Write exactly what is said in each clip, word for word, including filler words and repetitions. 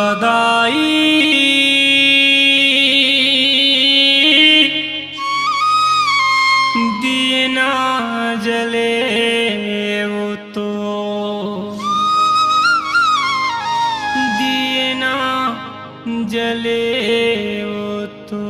दिए ना जले वो तो दिए ना जले वो तो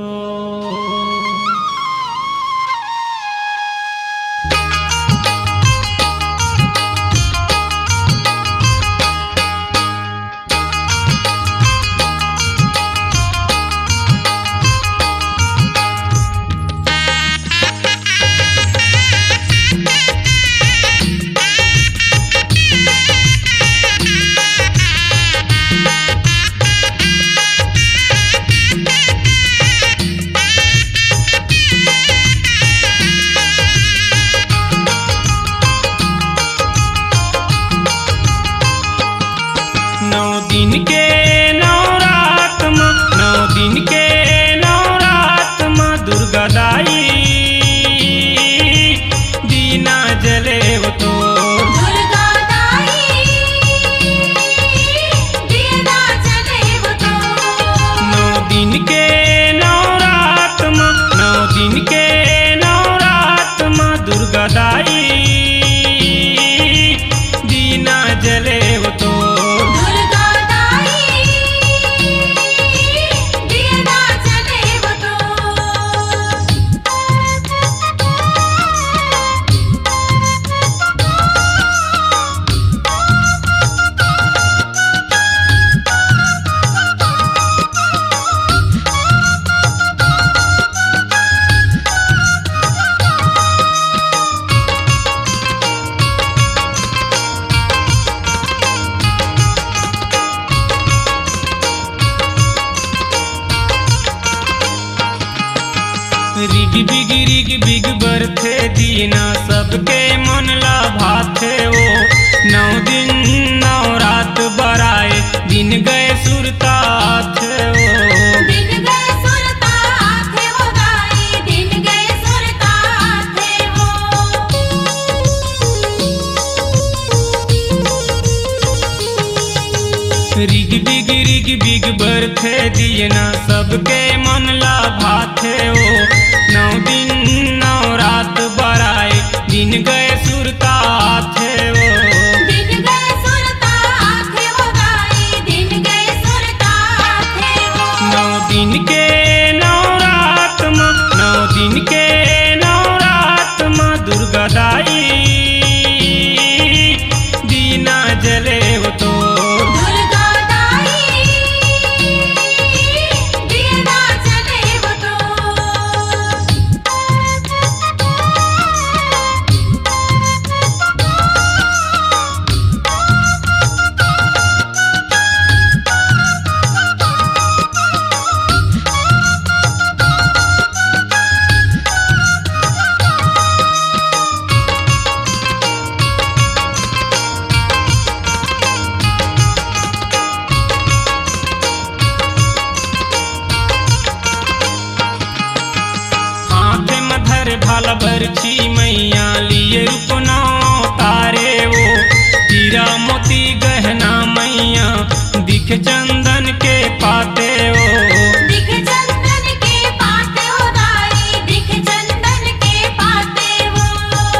नौ दिन के नौ रात माँ नौ दिन के नौ रात माँ दुर्गा दाई दीना जले वो तो दुर्गा दाई दीना जले वो तो नौ दिन के नौ रात माँ नौ दिन के नौ रात माँ दुर्गा दाई दीना जले वो तो रिग बिग रिग बिग बरथे दीना सबके मन ला भाथे वो नौ दिन नौ रात बराए दिन गए सुरतात वो दिन गए सुरता थे वो दाई दिन गए सुरता थे वो रिग बिग रिग बिग बरथे दीना सबके मन ला भाथे वो नौ दिन नौ रात बराए दिन गए सुरतात वो दिन गए सुरता थे वो दाई दिन गए सुरता थे वो नौ दिन के नौ रात माँ नौ दिन के नौ रात माँ दुर्गा दाई दीना जले वो तो दुर्गा दाई दीना जले वो तो हाथ में धर भाला बरछी मैया लिए रूप नौ तारे वो हीरा मोती गहना मैया दिख चंदन के पाते वो दिख चंदन के पाते हो दाई दिख चंदन के पाते वो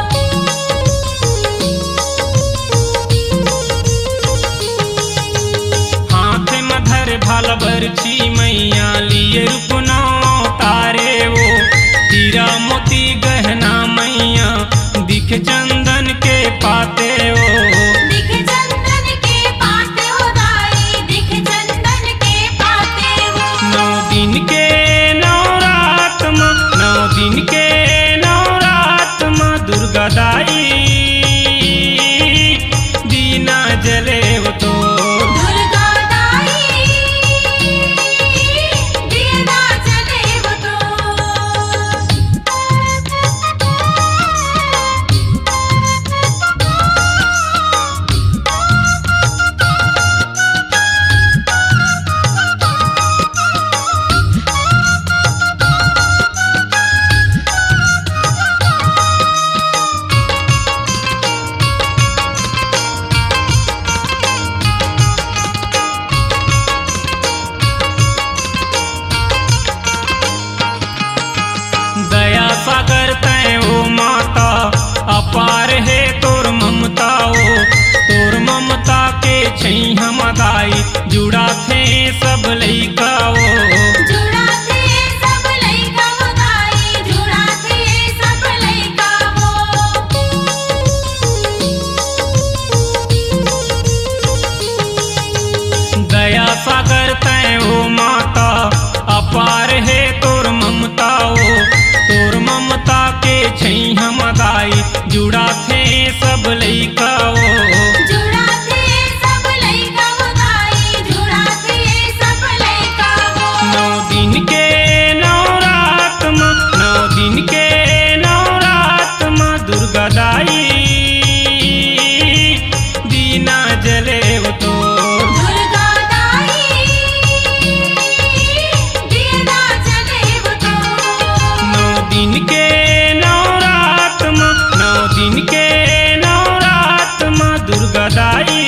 हाथ में धर भाला बरछी मैया लिए रूप नौ तारे वो हीरा मोती गहना मैया दिख चंदन के पाते वो दिख चंदन के पाते हो दाई दिख चंदन के पाते वो नौ दिन के नौ रात माँ नौ दिन के नौ रात माँ दुर्गा दाई दीना जले वो तो दुर्गा दाई दीना जले वो तो सब लइका वो जुड़ा थे सब लइका वो गाई जुड़ा थे सब लइका वो दया सागर तय हो माता अपार है तोर ममता ओ तोर ममता के छई हम गाई जुड़ा थे सब लइका ओ जुड़ा थे सब लइका वो गाई जुड़ा थे सब लइका वो नौ दिन के नौ रात माँ नौ दिन के नौ रात माँ दुर्गा दाई दीना जले वो तो दुर्गा दाई दीना जले वो तो नौ दिन के नौ रात माँ नौ दिन के नौ रात माँ दुर्गा दाई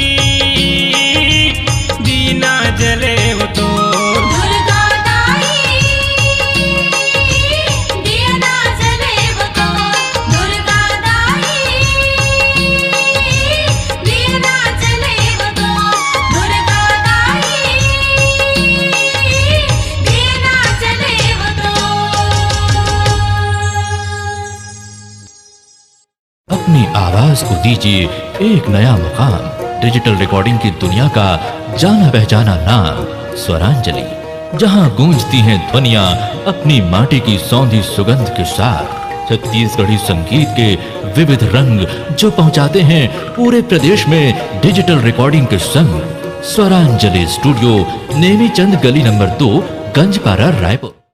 दीना जले वो तो दुर्गा दाई दीना जले वो तो दुर्गा दाई दीना जले वो तो दुर्गा दाई दीना जले वो तो अपनी आवाज को दीजिए एक नया मुकाम। डिजिटल रिकॉर्डिंग की दुनिया का जाना पहचाना नाम स्वरांजलि, जहां गूंजती हैं ध्वनियां अपनी माटी की सौंधी सुगंध के साथ। छत्तीसगढ़ी संगीत के विविध रंग जो पहुंचाते हैं पूरे प्रदेश में डिजिटल रिकॉर्डिंग के संग। स्वरांजलि स्टूडियो, नेमी चंद गली नंबर दो, गंजपारा, रायपुर।